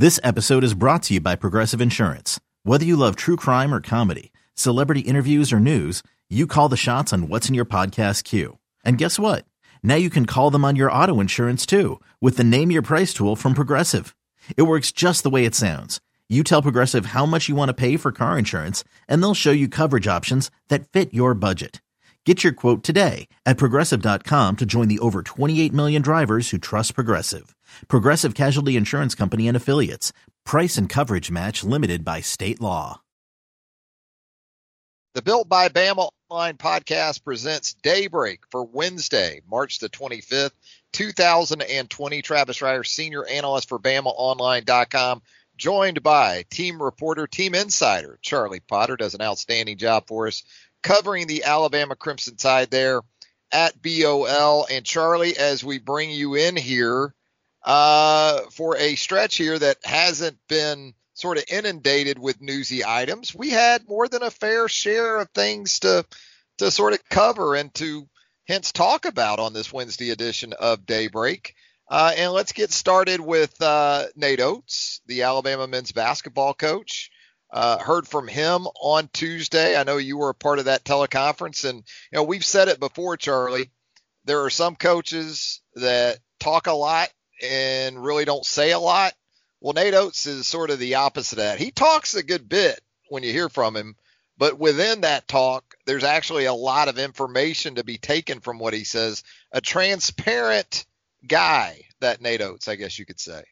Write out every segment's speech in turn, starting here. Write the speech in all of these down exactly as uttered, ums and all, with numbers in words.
This episode is brought to you by Progressive Insurance. Whether you love true crime or comedy, celebrity interviews or news, you call the shots on what's in your podcast queue. And guess what? Now you can call them on your auto insurance too with the Name Your Price tool from Progressive. It works just the way it sounds. You tell Progressive how much you want to pay for car insurance, and they'll show you coverage options that fit your budget. Get your quote today at progressive dot com to join the over twenty-eight million drivers who trust Progressive. Progressive Casualty Insurance Company and Affiliates. Price and coverage match limited by state law. The Built by Bama Online podcast presents Daybreak for Wednesday, March the twenty-fifth, two thousand twenty. Travis Ryder, senior analyst for Bama Online dot com, joined by team reporter, team insider, Charlie Potter, does an outstanding job for us covering the Alabama Crimson Tide there at B O L. And Charlie, as we bring you in here uh, for a stretch here that hasn't been sort of inundated with newsy items, we had more than a fair share of things to to sort of cover and to hence talk about on this Wednesday edition of Daybreak. Uh, and let's get started with uh, Nate Oates, the Alabama men's basketball coach. Uh, heard from him on Tuesday. I know you were a part of that teleconference, and you know we've said it before, Charlie. There are some coaches that talk a lot and really don't say a lot. Well, Nate Oates is sort of the opposite of that. He talks a good bit when you hear from him, but within that talk, there's actually a lot of information to be taken from what he says. A transparent guy, that Nate Oates, I guess you could say.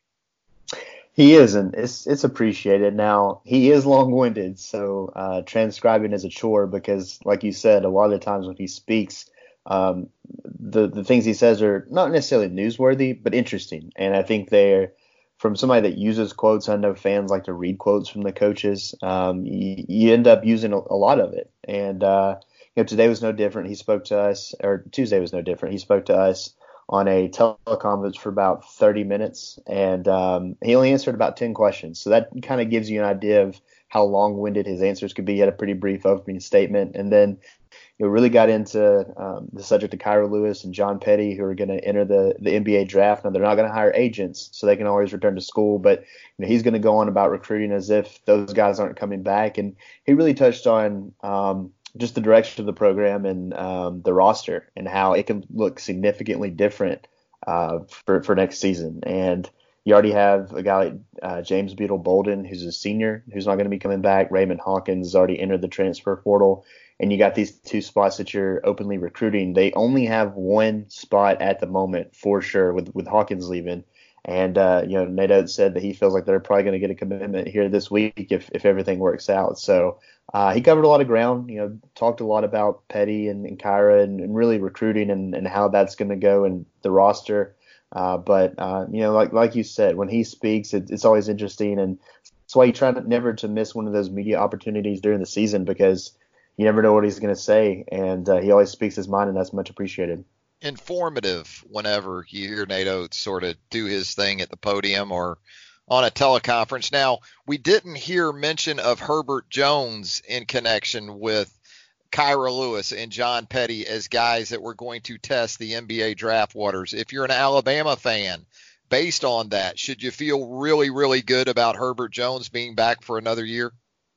He is, and it's it's appreciated. Now, he is long-winded, so uh, transcribing is a chore because, like you said, a lot of the times when he speaks, um, the, the things he says are not necessarily newsworthy, but interesting. And I think they're, from somebody that uses quotes, I know fans like to read quotes from the coaches, um, you, you end up using a, a lot of it. And uh, you know, today was no different. He spoke to us, or Tuesday was no different. He spoke to us on a teleconference for about thirty minutes, and um, he only answered about ten questions. So that kind of gives you an idea of how long-winded his answers could be. He had a pretty brief opening statement, and then you know, really got into um, the subject of Kira Lewis and John Petty, who are going to enter the, the N B A draft. Now, they're not going to hire agents, so they can always return to school, but you know, he's going to go on about recruiting as if those guys aren't coming back. And he really touched on um, just the direction of the program and um, the roster and how it can look significantly different uh, for, for next season. And you already have a guy like uh, James Beetle Bolden, who's a senior, who's not going to be coming back. Raymond Hawkins has already entered the transfer portal. And you got these two spots that you're openly recruiting. They only have one spot at the moment for sure with, with Hawkins leaving. And, uh, you know, Nate Oates said that he feels like they're probably going to get a commitment here this week if, if everything works out. So uh, he covered a lot of ground, you know, talked a lot about Petty and, and Kira and, and really recruiting and, and how that's going to go in the roster. Uh, but, uh, you know, like like you said, when he speaks, it, it's always interesting. And that's why you try to, never to miss one of those media opportunities during the season because you never know what he's going to say. And uh, he always speaks his mind, and that's much appreciated. Informative whenever you hear Nate Oates sort of do his thing at the podium or on a teleconference. Now, we didn't hear mention of Herbert Jones in connection with Kira Lewis and John Petty as guys that were going to test the N B A draft waters. If you're an Alabama fan, based on that, should you feel really, really good about Herbert Jones being back for another year?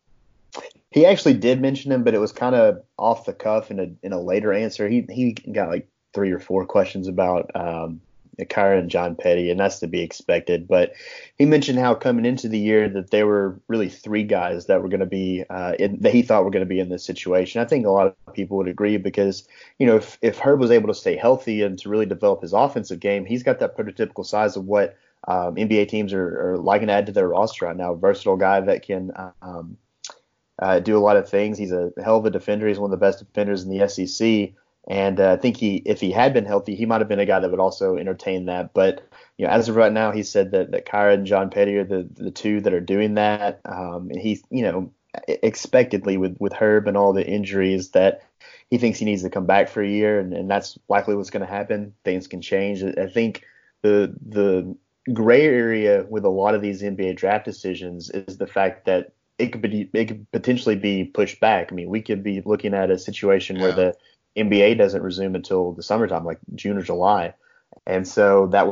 He actually did mention him, but it was kind of off the cuff in a in a later answer. He he got like three or four questions about um, Kira and John Petty, and that's to be expected. But he mentioned how coming into the year that there were really three guys that were going to be uh, in, that he thought were going to be in this situation. I think a lot of people would agree because, you know, if, if Herb was able to stay healthy and to really develop his offensive game, he's got that prototypical size of what um, N B A teams are, are liking to add to their roster right now. A versatile guy that can um, uh, do a lot of things. He's a hell of a defender. He's one of the best defenders in the S E C. And uh, I think he, if he had been healthy, he might have been a guy that would also entertain that. But you know, as of right now, he said that, that Kira and John Petty are the, the two that are doing that. Um, and he, you know, expectedly with, with Herb and all the injuries that he thinks he needs to come back for a year, and, and that's likely what's going to happen. Things can change. I think the the gray area with a lot of these N B A draft decisions is the fact that it could be it could potentially be pushed back. I mean, we could be looking at a situation yeah. where the N B A doesn't resume until the summertime, like June or July, and so that would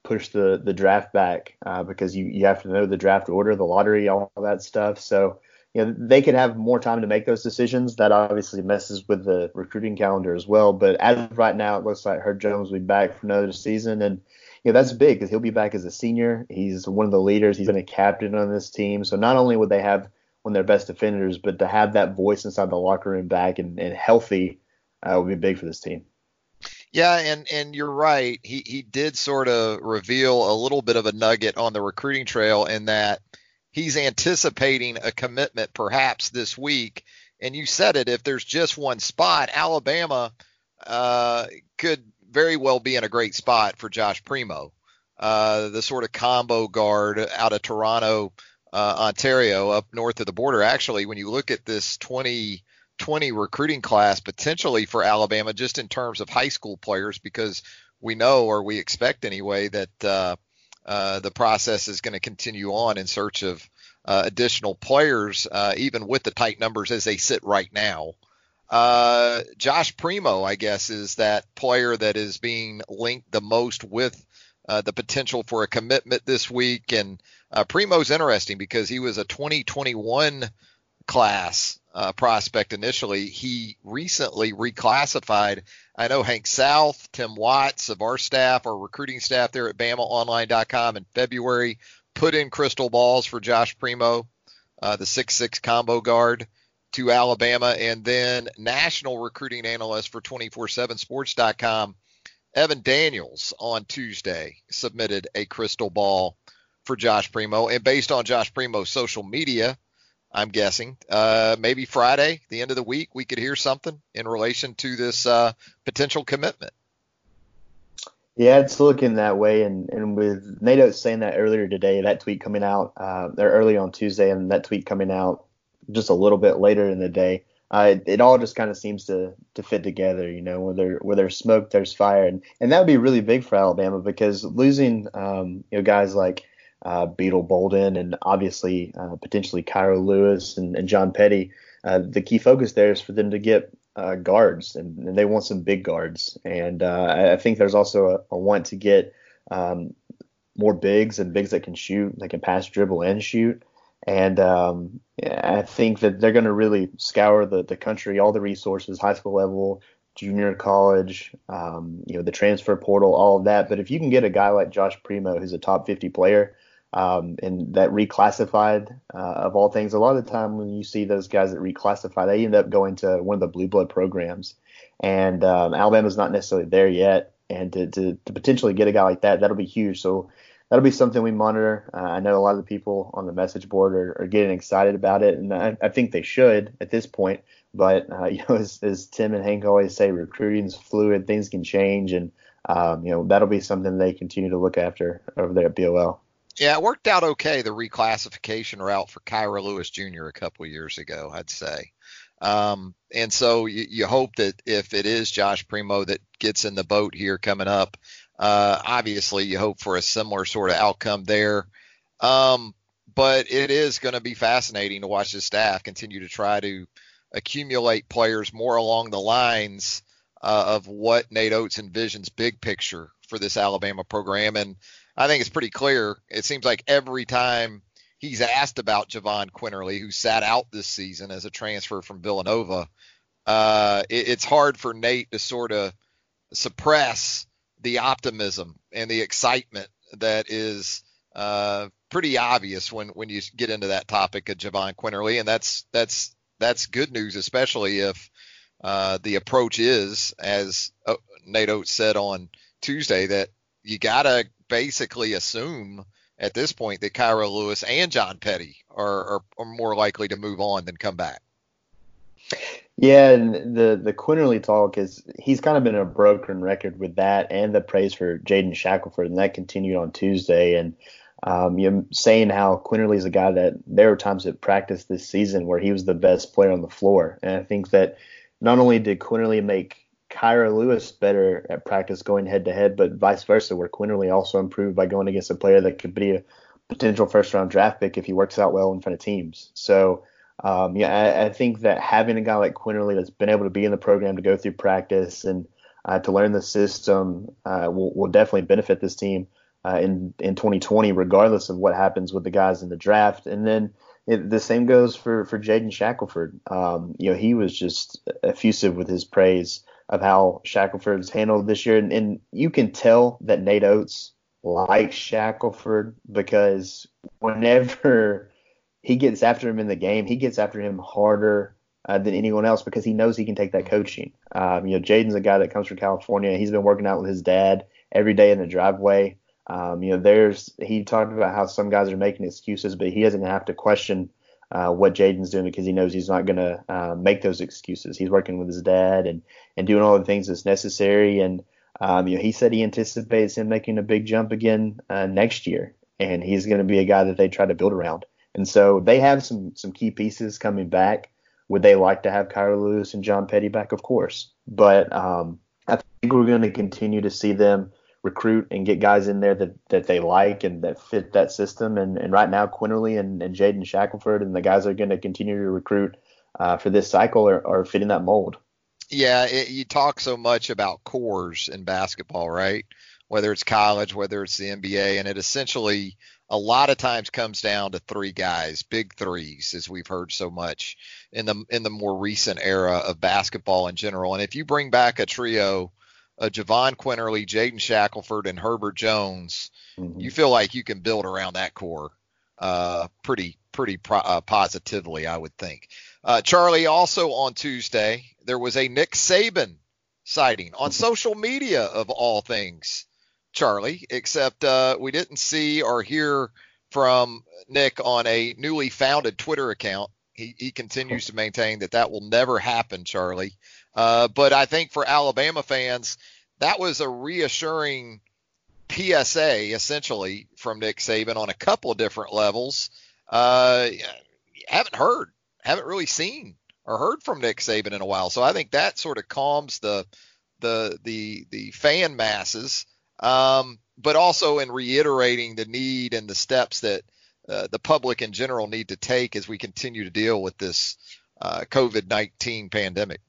push the the draft back uh, because you you have to know the draft order, the lottery, all that stuff. So you know they could have more time to make those decisions. That obviously messes with the recruiting calendar as well. But as of right now, it looks like Herb Jones will be back for another season, and you know that's big because he'll be back as a senior. He's one of the leaders. He's been a captain on this team. So not only would they have one of their best defenders, but to have that voice inside the locker room back and, and healthy uh, would be big for this team. Yeah, and, and you're right. He he did sort of reveal a little bit of a nugget on the recruiting trail in that he's anticipating a commitment perhaps this week. And you said it, if there's just one spot, Alabama uh, could very well be in a great spot for Josh Primo, uh, the sort of combo guard out of Toronto, uh, Ontario, up north of the border. Actually, when you look at this twenty twenty recruiting class potentially for Alabama, just in terms of high school players, because we know, or we expect anyway, that uh, uh, the process is going to continue on in search of uh, additional players, uh, even with the tight numbers as they sit right now. Uh, Josh Primo, I guess, is that player that is being linked the most with uh, the potential for a commitment this week. And uh, Primo's interesting because he was a twenty twenty-one class uh, prospect initially. He recently reclassified. I know Hank South, Tim Watts of our staff, our recruiting staff there at Bama Online dot com in February, put in crystal balls for Josh Primo, uh, the six six combo guard, to Alabama. And then national recruiting analyst for twenty-four seven sports dot com, Evan Daniels, on Tuesday submitted a crystal ball for Josh Primo. And based on Josh Primo's social media, I'm guessing uh, maybe Friday, the end of the week, we could hear something in relation to this uh, potential commitment. Yeah, it's looking that way. And, and with Nate Oates saying that earlier today, that tweet coming out uh, or early on Tuesday, and that tweet coming out just a little bit later in the day, uh, it, it all just kind of seems to to fit together. You know, where, there, where there's smoke, there's fire. And, and that would be really big for Alabama because losing um, you know guys like uh, Beetle Bolden and obviously uh, potentially Cairo Lewis and, and John Petty, uh, the key focus there is for them to get uh, guards, and, and they want some big guards. And uh, I, I think there's also a, a want to get um, more bigs and bigs that can shoot, that can pass, dribble, and shoot. And um, yeah, I think that they're going to really scour the, the country, all the resources, high school level, junior college, um, you know, the transfer portal, all of that. But if you can get a guy like Josh Primo, who's a top fifty player, um, and that reclassified uh, of all things, a lot of the time when you see those guys that reclassify, they end up going to one of the blue blood programs. And um, Alabama's not necessarily there yet. And to, to, to potentially get a guy like that, that'll be huge. So that'll be something we monitor. Uh, I know a lot of the people on the message board are, are getting excited about it, and I, I think they should at this point. But uh, you know, as, as Tim and Hank always say, recruiting's fluid, things can change, and um, you know that'll be something they continue to look after over there at B O L. Yeah, it worked out okay, the reclassification route for Cairo Lewis Junior a couple of years ago, I'd say. Um, and so you, you hope that if it is Josh Primo that gets in the boat here coming up, uh, obviously you hope for a similar sort of outcome there. Um, but it is going to be fascinating to watch the staff continue to try to accumulate players more along the lines uh, of what Nate Oates envisions big picture for this Alabama program. And I think it's pretty clear. It seems like every time he's asked about Javon Quinterly, who sat out this season as a transfer from Villanova, uh, it, it's hard for Nate to sort of suppress the optimism and the excitement that is uh, pretty obvious when, when you get into that topic of Javon Quinterly. And that's, that's, that's good news, especially if uh, the approach is, as uh, Nate Oates said on Tuesday, that you got to basically assume at this point that Cairo Lewis and John Petty are, are, are more likely to move on than come back. Yeah, and the the Quinterly talk is he's kind of been a broken record with that and the praise for Jaden Shackelford, and that continued on Tuesday. And um, you know, saying how Quinterly is a guy that there were times at practice this season where he was the best player on the floor. And I think that not only did Quinterly make Cairo Lewis better at practice going head to head, but vice versa, where Quinterly also improved by going against a player that could be a potential first round draft pick if he works out well in front of teams. So um, yeah, I, I think that having a guy like Quinterly that's been able to be in the program, to go through practice and uh, to learn the system uh, will, will definitely benefit this team. uh, in in twenty twenty, regardless of what happens with the guys in the draft. And then it, the same goes for for Jaden Shackelford. Um, you know, he was just effusive with his praise of how Shackelford's handled this year, and, and you can tell that Nate Oates likes Shackelford because whenever he gets after him in the game, he gets after him harder uh, than anyone else because he knows he can take that coaching. Um, you know, Jaden's a guy that comes from California. He's been working out with his dad every day in the driveway. Um, you know, there's he talked about how some guys are making excuses, but he doesn't have to question uh, what Jaden's doing because he knows he's not going to uh, make those excuses. He's working with his dad and, and doing all the things that's necessary. And um, you know, he said he anticipates him making a big jump again uh, next year, and he's going to be a guy that they try to build around. And so they have some some key pieces coming back. Would they like to have Kyler Lewis and John Petty back? Of course. But um, I think we're going to continue to see them recruit and get guys in there that, that they like and that fit that system. And, and right now, Quinterly and, and Jaden Shackelford and the guys that are going to continue to recruit uh, for this cycle are, are fitting that mold. Yeah, it, you talk so much about cores in basketball, right? Whether it's college, whether it's the N B A, and it essentially a lot of times comes down to three guys, big threes, as we've heard so much in the in the more recent era of basketball in general. And if you bring back a trio, uh, Javon Quinterly, Jaden Shackelford, and Herbert Jones, mm-hmm. you feel like you can build around that core uh, pretty pretty pro- uh, positively, I would think. Uh, Charlie, also on Tuesday, there was a Nick Saban sighting on social media of all things. Charlie, except uh, we didn't see or hear from Nick on a newly founded Twitter account. He, he continues to maintain that that will never happen, Charlie. Uh, but I think for Alabama fans, that was a reassuring P S A, essentially, from Nick Saban on a couple of different levels. Uh, haven't heard, haven't really seen or heard from Nick Saban in a while. So I think that sort of calms the the the the fan masses. Um, but also in reiterating the need and the steps that uh, the public in general need to take as we continue to deal with this uh, COVID nineteen pandemic.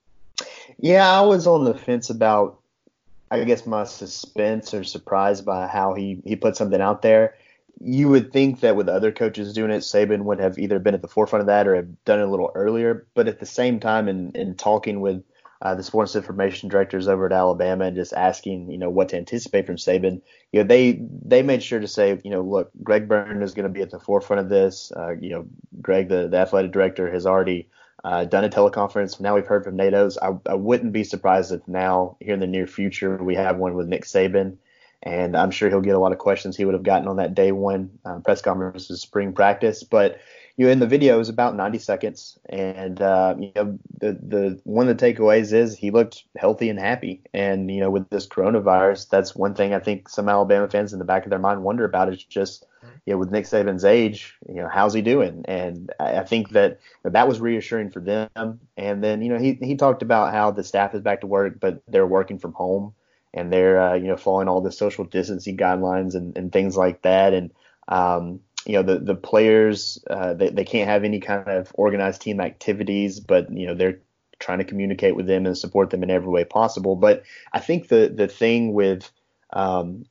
Yeah, I was on the fence about, I guess, my suspense or surprise by how he, he put something out there. You would think that with other coaches doing it, Saban would have either been at the forefront of that or have done it a little earlier. But at the same time, in, in talking with Uh, the sports information directors over at Alabama and just asking, you know, what to anticipate from Saban, you know, they they made sure to say, you know, look, Greg Byrne is going to be at the forefront of this. Uh, you know, Greg, the, the athletic director, has already uh, done a teleconference. Now we've heard from Nate Oates. I, I wouldn't be surprised if now, here in the near future, we have one with Nick Saban. And I'm sure he'll get a lot of questions he would have gotten on that day one uh, press conference of spring practice. But you know, in the video, it was about ninety seconds, and uh, you know, the the one of the takeaways is he looked healthy and happy. And you know, with this coronavirus, that's one thing I think some Alabama fans in the back of their mind wonder about is just, you know, with Nick Saban's age, you know, how's he doing? And I, I think that that was reassuring for them. And then you know, he he talked about how the staff is back to work, but they're working from home, and they're uh, you know, following all the social distancing guidelines and, and things like that. And um, you know, the, the players, uh, they, they can't have any kind of organized team activities, but, you know, they're trying to communicate with them and support them in every way possible. But I think the, the thing with um,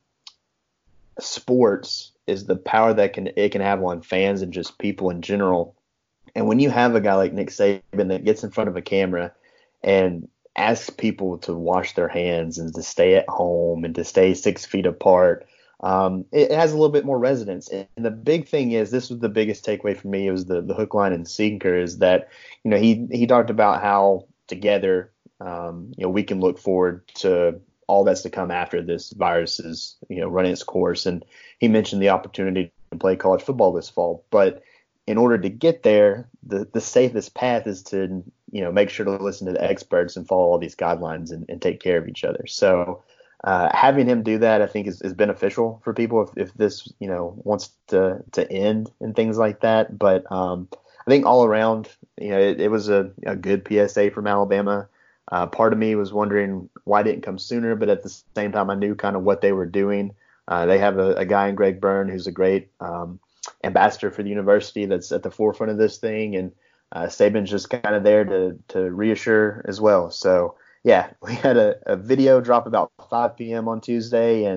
sports is the power that can it can have on fans and just people in general. And when you have a guy like Nick Saban that gets in front of a camera and asks people to wash their hands and to stay at home and to stay six feet apart, Um, it has a little bit more resonance. And the big thing is, this was the biggest takeaway for me, it was the, the hook, line, and sinker, is that, you know, he, he talked about how together, um, you know, we can look forward to all that's to come after this virus is, you know, running its course. And he mentioned the opportunity to play college football this fall. But in order to get there, the, the safest path is to, you know, make sure to listen to the experts and follow all these guidelines and, and take care of each other. So, Uh, having him do that, I think, is, is beneficial for people if, if this, you know, wants to, to end and things like that. But um, I think all around, you know, it, it was a, a good P S A from Alabama. Uh, part of me was wondering why it didn't come sooner, but at the same time, I knew kind of what they were doing. Uh, they have a, a guy in Greg Byrne who's a great um, ambassador for the university that's at the forefront of this thing, and uh, Saban's just kind of there to to reassure as well. So. Yeah, we had a, a video drop about five p.m. on Tuesday, and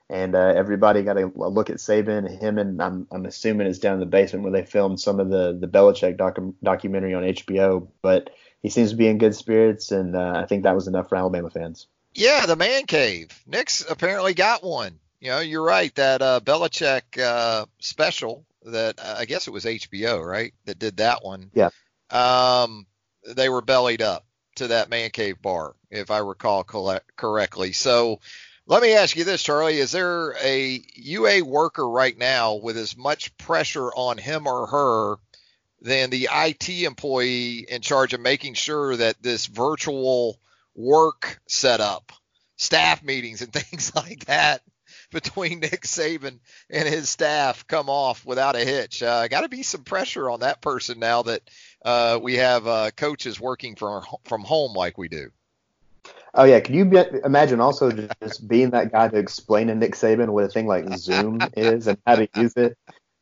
And uh, everybody got a look at Saban. Him and I'm I'm assuming it's down in the basement where they filmed some of the the Belichick docu- documentary on H B O. But he seems to be in good spirits, and uh, I think that was enough for Alabama fans. Yeah, the man cave. Nick's apparently got one. You know, you're right. That uh, Belichick uh, special that uh, I guess it was H B O, right? That did that one. Yeah. Um, they were bellied up to that man cave bar, if I recall collect- correctly. So let me ask you this, Charlie. Is there a U A worker right now with as much pressure on him or her than the I T employee in charge of making sure that this virtual work setup, staff meetings and things like that between Nick Saban and his staff come off without a hitch? Uh, got to be some pressure on that person now that uh, we have uh, coaches working from from home like we do. Oh yeah, can you be, imagine also just being that guy to explain to Nick Saban what a thing like Zoom is and how to use it?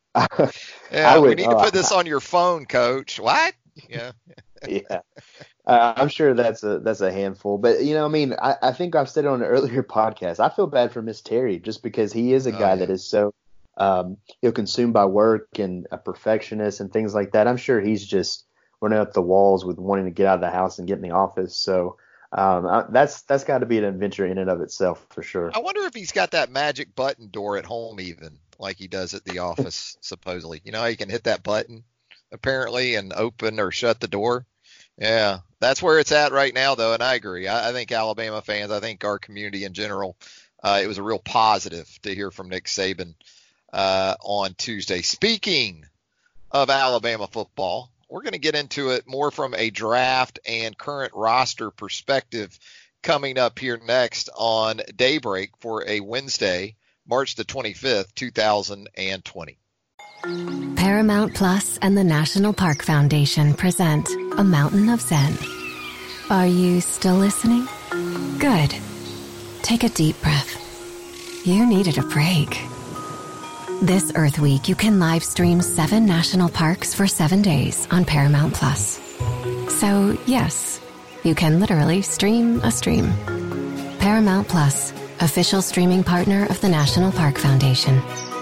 Yeah, would, we need to oh, put this on your phone, Coach. What? Yeah. Yeah. Uh, I'm sure that's a that's a handful, but you know, I mean, I, I think I've said it on an earlier podcast. I feel bad for Miss Terry just because he is a Oh, guy yeah. that is so, um, you know, consumed by work and a perfectionist and things like that. I'm sure he's just running up the walls with wanting to get out of the house and get in the office. So um, I, that's that's got to be an adventure in and of itself for sure. I wonder if he's got that magic button door at home, even like he does at the office, supposedly. You know, he can hit that button apparently and open or shut the door. Yeah, that's where it's at right now, though, and I agree. I, I think Alabama fans, I think our community in general, uh, it was a real positive to hear from Nick Saban uh, on Tuesday. Speaking of Alabama football, we're going to get into it more from a draft and current roster perspective coming up here next on Daybreak for a Wednesday, March the twenty-fifth, two thousand twenty. Paramount Plus and the National Park Foundation present A Mountain of Zen. Are you still listening? Good. Take a deep breath. You needed a break. This Earth Week, you can live stream seven national parks for seven days on Paramount Plus. So, yes, you can literally stream a stream. Paramount Plus, official streaming partner of the National Park Foundation.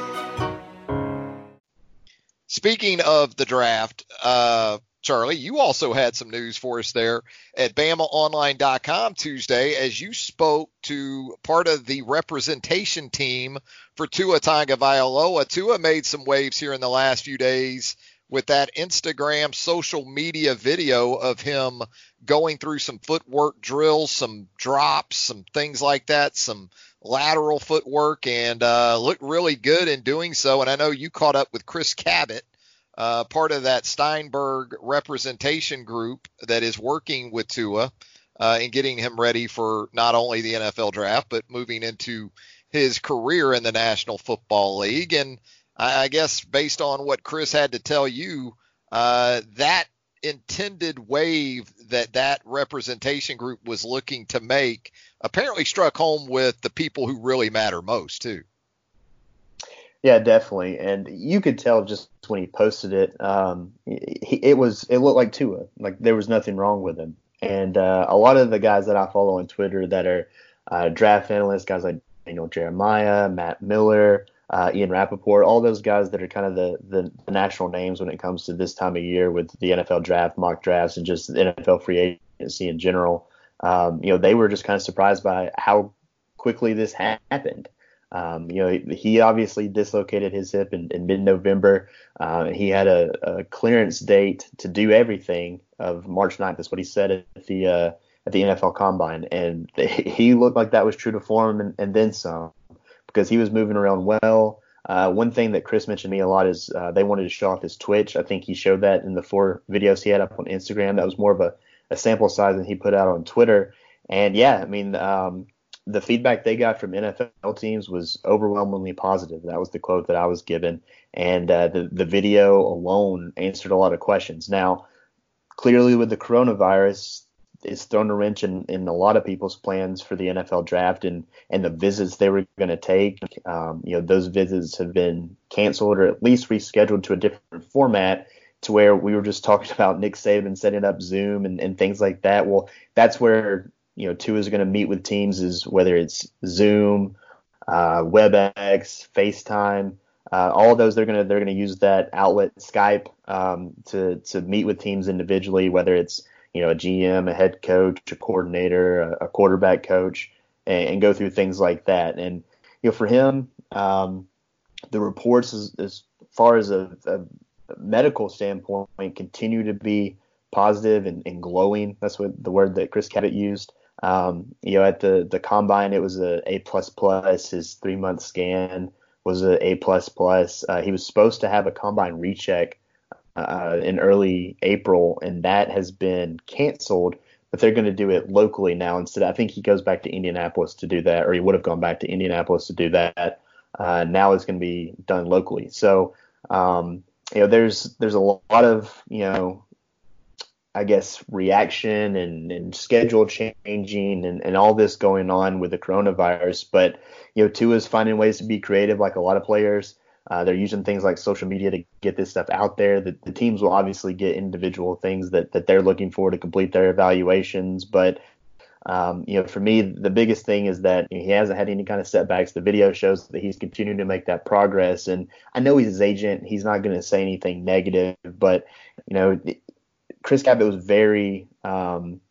Speaking of the draft, uh, Charlie, you also had some news for us there at Bama Online dot com Tuesday as you spoke to part of the representation team for Tua Tagovailoa. Tua made some waves here in the last few days with that Instagram social media video of him going through some footwork drills, some drops, some things like that, some lateral footwork, and uh, looked really good in doing so. And I know you caught up with Chris Cabot, uh, part of that Steinberg representation group that is working with Tua uh, and getting him ready for not only the N F L draft, but moving into his career in the National Football League. And I, I guess based on what Chris had to tell you, uh, that intended wave that that representation group was looking to make apparently struck home with the people who really matter most too. Yeah, definitely. And you could tell just when he posted it, um, he, it was it looked like Tua, like there was nothing wrong with him. And uh, a lot of the guys that I follow on Twitter that are uh, draft analysts, guys like Daniel Jeremiah, Matt Miller, uh, Ian Rappaport, all those guys that are kind of the, the, the national names when it comes to this time of year with the N F L draft, mock drafts, and just the N F L free agency in general. Um, you know, they were just kind of surprised by how quickly this happened. Um, you know, he, he obviously dislocated his hip in, in mid-November. Uh, he had a, a clearance date to do everything of March ninth. That's what he said at the uh, at the N F L Combine, and he looked like that was true to form and, and then some, because he was moving around well. Uh, one thing that Chris mentioned to me a lot is uh, they wanted to show off his twitch. I think he showed that in the four videos he had up on Instagram. That was more of a, a sample size than he put out on Twitter. And yeah, I mean, um, the feedback they got from N F L teams was overwhelmingly positive. That was the quote that I was given. And uh, the, the video alone answered a lot of questions. Now, clearly with the coronavirus, it's thrown a wrench in, in a lot of people's plans for the N F L draft and, and the visits they were going to take. Um, you know, those visits have been canceled or at least rescheduled to a different format, to where we were just talking about Nick Saban setting up Zoom and, and things like that. Well, that's where, you know, Tua is going to meet with teams, is whether it's Zoom, uh, WebEx, FaceTime. Uh, all of those, they're gonna they're gonna use that outlet Skype um, to to meet with teams individually, whether it's you know a G M, a head coach, a coordinator, a, a quarterback coach, and, and go through things like that. And you know for him, um, the reports as, as far as a, a medical standpoint continue to be positive and, and glowing. That's what the word that Chris Cabot used. Um, you know at the the combine, it was a A plus plus. His three month scan was a A plus plus. Uh, he was supposed to have a combine recheck uh, in early April, and that has been canceled. But they're going to do it locally now instead. I think he goes back to Indianapolis to do that, or he would have gone back to Indianapolis to do that. Uh, now it's going to be done locally. So um, you know, there's there's a lot of you know, I guess reaction and, and schedule changing and, and all this going on with the coronavirus. But you know, Tua's finding ways to be creative, like a lot of players. Uh, they're using things like social media to get this stuff out there. The, the teams will obviously get individual things that, that they're looking for to complete their evaluations. But, um, you know, for me, the biggest thing is that you know, he hasn't had any kind of setbacks. The video shows that he's continuing to make that progress. And I know he's his agent. He's not going to say anything negative. But, you know, Chris Cabot was very um,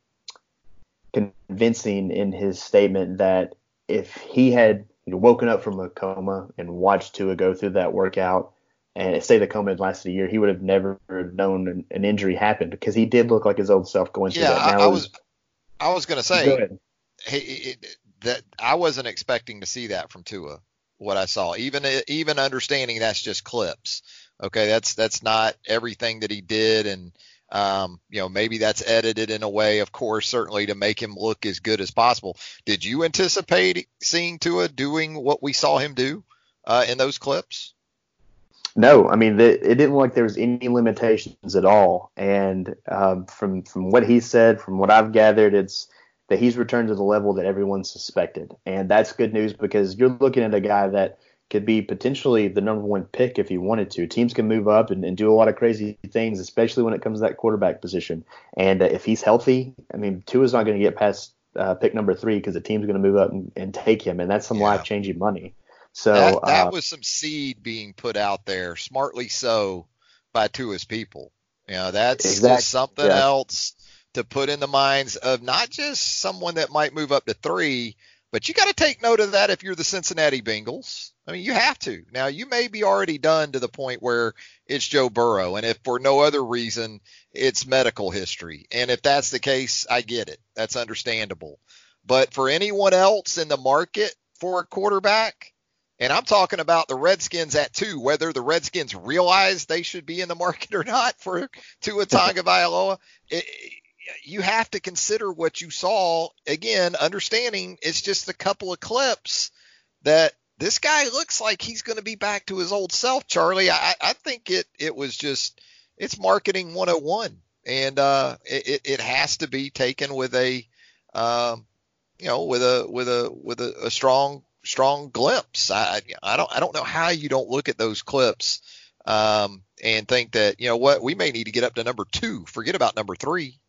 convincing in his statement that if he had you know, woken up from a coma and watched Tua go through that workout, and say the coma had lasted a year, he would have never known an, an injury happened because he did look like his old self going through yeah, that. Now I, I was, I was going to say go hey, it, that I wasn't expecting to see that from Tua. What I saw, even even understanding that's just clips. Okay, that's that's not everything that he did, and Um, you know, maybe that's edited in a way, of course, certainly to make him look as good as possible. Did you anticipate seeing Tua doing what we saw him do uh, in those clips? No, I mean, the, it didn't look like there was any limitations at all. And um, from from what he said, from what I've gathered, it's that he's returned to the level that everyone suspected. And that's good news because you're looking at a guy that could be potentially the number one pick if he wanted to. Teams can move up and, and do a lot of crazy things, especially when it comes to that quarterback position. And uh, if he's healthy, I mean, Tua's not going to get past uh, pick number three because the team's going to move up and, and take him, and that's some yeah. life-changing money. So that, that uh, was some seed being put out there, smartly so, by Tua's people. You know, that's exactly, just something yeah. else to put in the minds of not just someone that might move up to three, but you got to take note of that if you're the Cincinnati Bengals. I mean, you have to. Now, you may be already done to the point where it's Joe Burrow, and if for no other reason, it's medical history. And if that's the case, I get it. That's understandable. But for anyone else in the market for a quarterback, and I'm talking about the Redskins at two, whether the Redskins realize they should be in the market or not for Tua Tagovailoa, it, you have to consider what you saw. Again, understanding it's just a couple of clips that this guy looks like he's going to be back to his old self, Charlie. I, I think it it was just it's marketing one oh one, and uh, it it has to be taken with a um, you know with a with a with a, a strong strong glimpse. I I don't I don't know how you don't look at those clips um, and think that you know what we may need to get up to number two. Forget about number three.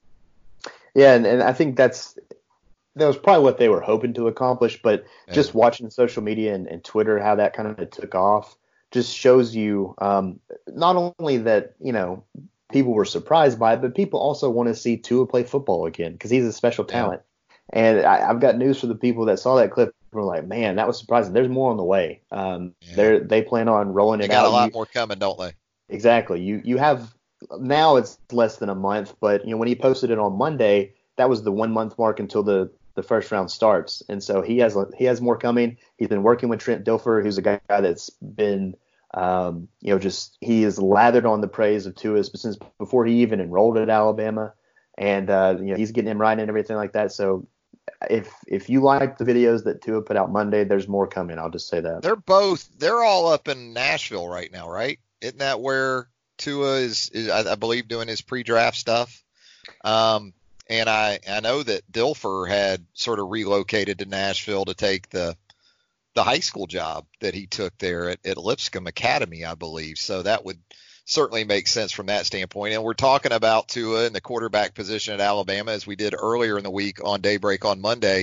Yeah, and, and I think that's that was probably what they were hoping to accomplish. But Yeah. just watching social media and, and Twitter, how that kind of took off, just shows you um, not only that, you know, people were surprised by it, but people also want to see Tua play football again because he's a special talent. Yeah. And I, I've got news for the people that saw that clip. We're like, man, that was surprising. There's more on the way. Um, Yeah. They they plan on rolling They it got out. a lot You- more coming, don't they? Exactly. You you have now it's less than a month, but you know when he posted it on Monday, that was the one month mark until the, the first round starts, and so he has he has more coming. He's been working with Trent Dilfer, who's a guy that's been um, you know just he is lathered on the praise of Tua since before he even enrolled at Alabama, and uh, you know he's getting him right and everything like that. So if if you like the videos that Tua put out Monday, there's more coming. I'll just say that. They're both they're all up in Nashville right now, right? Isn't that where Tua is, is I, I believe, doing his pre-draft stuff? Um, and I, I know that Dilfer had sort of relocated to Nashville to take the the high school job that he took there at, at Lipscomb Academy, I believe. So that would certainly make sense from that standpoint. And we're talking about Tua in the quarterback position at Alabama, as we did earlier in the week on Daybreak on Monday.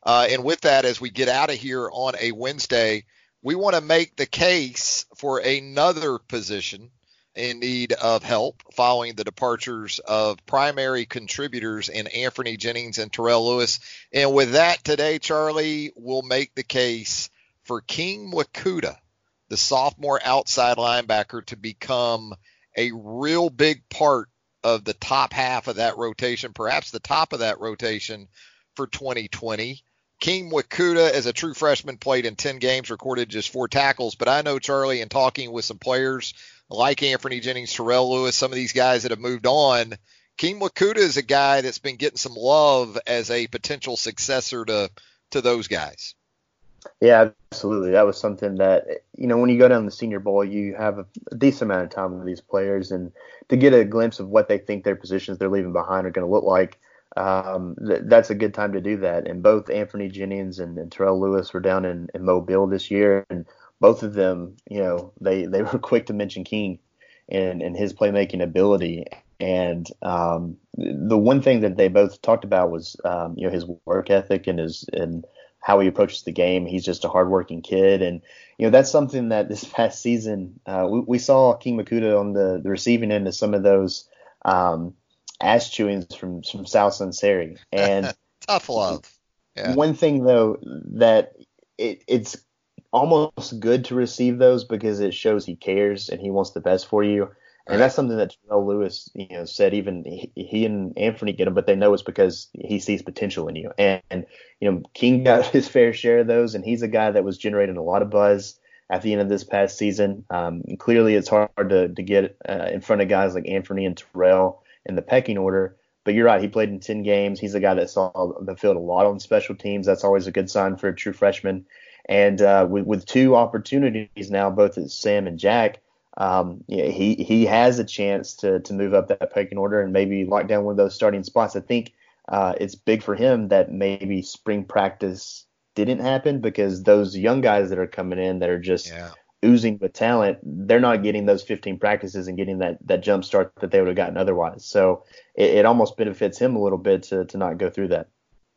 Uh, and with that, as we get out of here on a Wednesday, we want to make the case for another position in need of help following the departures of primary contributors in Anfernee Jennings and Terrell Lewis. And with that today, Charlie, we'll make the case for King Mwikuta, the sophomore outside linebacker, to become a real big part of the top half of that rotation, perhaps the top of that rotation for twenty twenty. King Mwikuta, as a true freshman, played in ten games, recorded just four tackles. But I know, Charlie, in talking with some players like Anfernee Jennings, Terrell Lewis, some of these guys that have moved on, King Mwikuta is a guy that's been getting some love as a potential successor to to those guys. Yeah, absolutely. That was something that, you know, when you go down the Senior Bowl, you have a, a decent amount of time with these players, and to get a glimpse of what they think their positions they're leaving behind are going to look like, um, th- that's a good time to do that. And both Anfernee Jennings and, and Terrell Lewis were down in, in Mobile this year, and both of them, you know, they, they were quick to mention King and, and his playmaking ability. And um, the one thing that they both talked about was, um, you know, his work ethic and his and how he approaches the game. He's just a hardworking kid. And, you know, that's something that this past season, uh, we, we saw King Mwikuta on the, the receiving end of some of those um, ass chewings from, from Sal Sunseri. And tough love. Yeah. One thing, though, that it, it's almost good to receive those because it shows he cares and he wants the best for you. And that's something that Terrell Lewis, you know, said. Even he, he and Anfernee get them, but they know it's because he sees potential in you. And, and, you know, King got his fair share of those, and he's a guy that was generating a lot of buzz at the end of this past season. Um, clearly, it's hard to to get uh, in front of guys like Anfernee and Terrell in the pecking order. But you're right, he played in ten games. He's a guy that saw the field a lot on special teams. That's always a good sign for a true freshman. And uh, with, with two opportunities now, both at Sam and Jack, Um, yeah, he he has a chance to to move up that pecking order and maybe lock down one of those starting spots. I think uh, it's big for him that maybe spring practice didn't happen because those young guys that are coming in that are just yeah. oozing with talent, they're not getting those fifteen practices and getting that that jump start that they would have gotten otherwise. So it, it almost benefits him a little bit to to not go through that.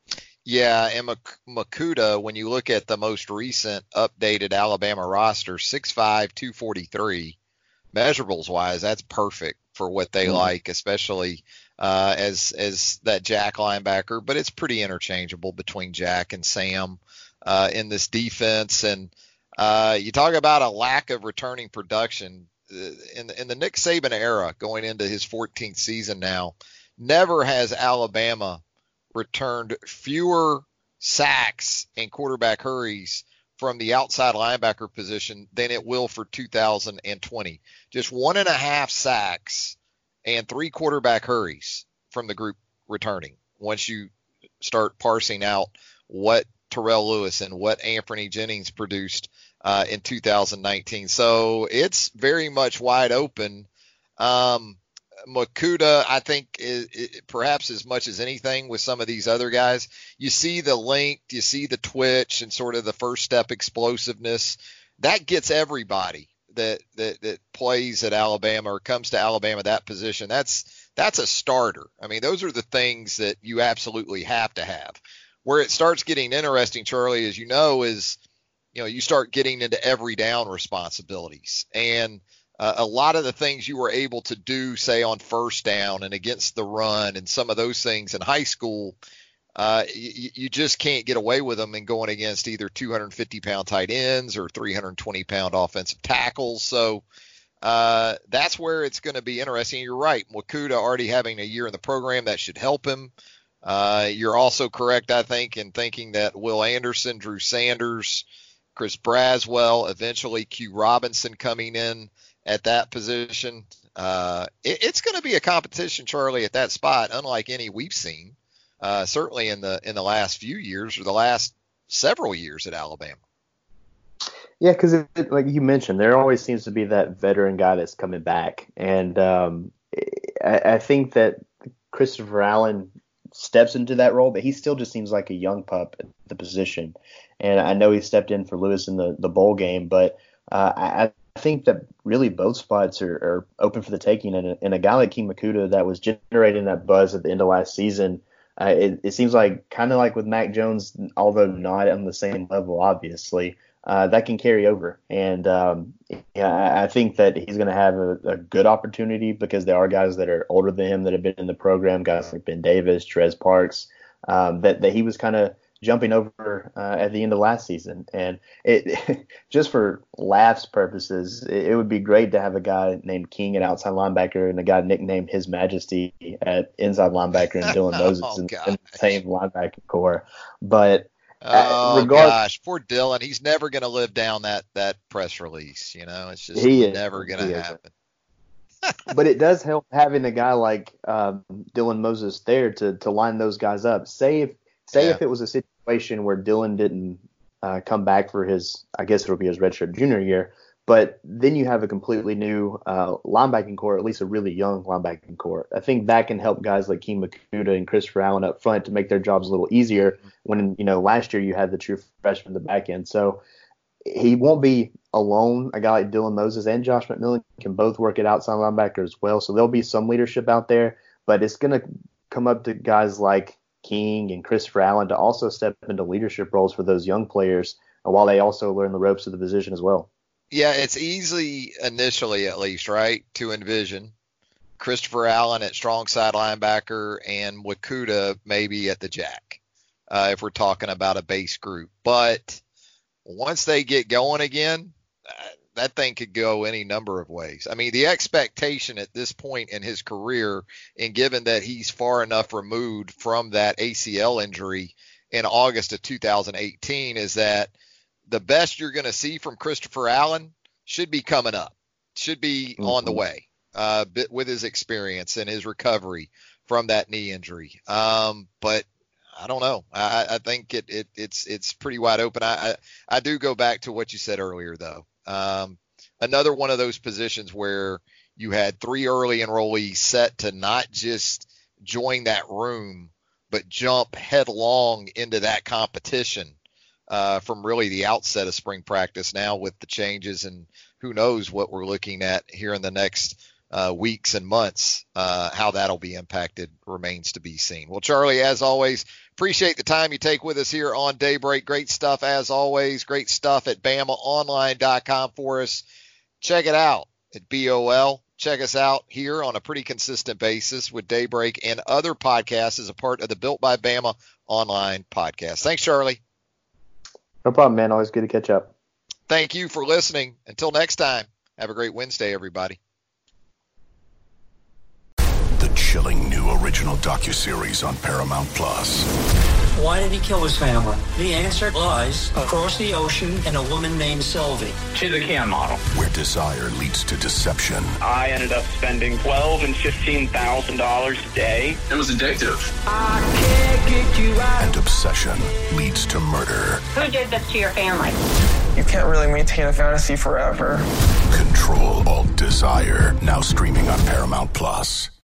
Yeah, and Mwikuta, when you look at the most recent updated Alabama roster, six five, two forty-three. Measurables wise, that's perfect for what they mm-hmm. like, especially uh, as as that Jack linebacker. But it's pretty interchangeable between Jack and Sam uh, in this defense. And uh, you talk about a lack of returning production in the, in the Nick Saban era, going into his fourteenth season now. Never has Alabama returned fewer sacks and quarterback hurries from the outside linebacker position than it will for two thousand twenty. Just one and a half sacks and three quarterback hurries from the group returning once you start parsing out what Terrell Lewis and what Anfernee Jennings produced uh, in two thousand nineteen. So it's very much wide open. Um, Mwikuta, I think, is, is, perhaps as much as anything with some of these other guys, you see the length, you see the twitch, and sort of the first step explosiveness. That gets everybody that that, that plays at Alabama or comes to Alabama that position. That's that's a starter. I mean, those are the things that you absolutely have to have. Where it starts getting interesting, Charlie, as you know, is you know you start getting into every down responsibilities. And Uh, a lot of the things you were able to do, say, on first down and against the run and some of those things in high school, uh, you, you just can't get away with them in going against either two hundred fifty pound tight ends or three hundred twenty pound offensive tackles. So uh, that's where it's going to be interesting. You're right. Mwikuta already having a year in the program, that should help him. Uh, you're also correct, I think, in thinking that Will Anderson, Drew Sanders, Chris Braswell, eventually Q Robinson coming in at that position. Uh, it, it's going to be a competition, Charlie, at that spot, unlike any we've seen, uh, certainly in the in the last few years or the last several years at Alabama. Yeah, because like you mentioned, there always seems to be that veteran guy that's coming back. And um, I, I think that Christopher Allen steps into that role, but he still just seems like a young pup at the position. And I know he stepped in for Lewis in the, the bowl game, but uh, I I think that really both spots are, are open for the taking, and a, and a guy like King Mwikuta that was generating that buzz at the end of last season, Uh, it, it seems like kind of like with Mac Jones, although not on the same level, obviously, uh, that can carry over. And um, yeah, I think that he's going to have a, a good opportunity because there are guys that are older than him that have been in the program, guys like Ben Davis, Trez Parks, um, that, that he was kind of jumping over uh, at the end of last season. And it just for laughs purposes, it, it would be great to have a guy named King at outside linebacker and a guy nicknamed His Majesty at inside linebacker and Dylan Moses oh, in, in the same linebacking core. But oh uh, regard- gosh, poor Dylan. He's never going to live down that, that press release. You know, it's just he never going to happen. But it does help having a guy like um, Dylan Moses there to, to line those guys up. Say if, Say yeah. if it was a situation where Dylan didn't uh, come back for his, I guess it'll be his redshirt junior year, but then you have a completely new uh, linebacking core, at least a really young linebacking core. I think that can help guys like King Makuta and Christopher Allen up front to make their jobs a little easier when, you know, last year you had the true freshman in the back end. So he won't be alone. A guy like Dylan Moses and Josh McMillan can both work at outside linebacker as well. So there'll be some leadership out there, but it's going to come up to guys like King and Christopher Allen to also step into leadership roles for those young players while they also learn the ropes of the position as well. Yeah, it's easy initially, at least, right, to envision Christopher Allen at strong side linebacker and Wakuda maybe at the jack, uh, if we're talking about a base group. But once they get going again, uh, that thing could go any number of ways. I mean, the expectation at this point in his career, and given that he's far enough removed from that A C L injury in August of two thousand eighteen, is that the best you're going to see from Christopher Allen should be coming up, should be mm-hmm. on the way uh, with his experience and his recovery from that knee injury. Um, but I don't know. I, I think it, it it's it's pretty wide open. I, I I do go back to what you said earlier, though. Um, another one of those positions where you had three early enrollees set to not just join that room, but jump headlong into that competition uh, from really the outset of spring practice. Now with the changes, and who knows what we're looking at here in the next uh, weeks and months, uh, how that'll be impacted remains to be seen. Well, Charlie, as always, appreciate the time you take with us here on Daybreak. Great stuff as always. Great stuff at Bama Online dot com for us. Check it out at B O L. Check us out here on a pretty consistent basis with Daybreak and other podcasts as a part of the Built by Bama Online podcast. Thanks, Charlie. No problem, man. Always good to catch up. Thank you for listening. Until next time, have a great Wednesday, everybody. The chilling new original docuseries on Paramount Plus. Why did he kill his family? The answer lies across the ocean in a woman named Sylvie. She's a can model. Where desire leads to deception. I ended up spending twelve and fifteen thousand dollars a day. It was addictive. I can't get you out. And obsession leads to murder. Who did this to your family? You can't really maintain a fantasy forever. Control Alt Desire. Now streaming on Paramount Plus.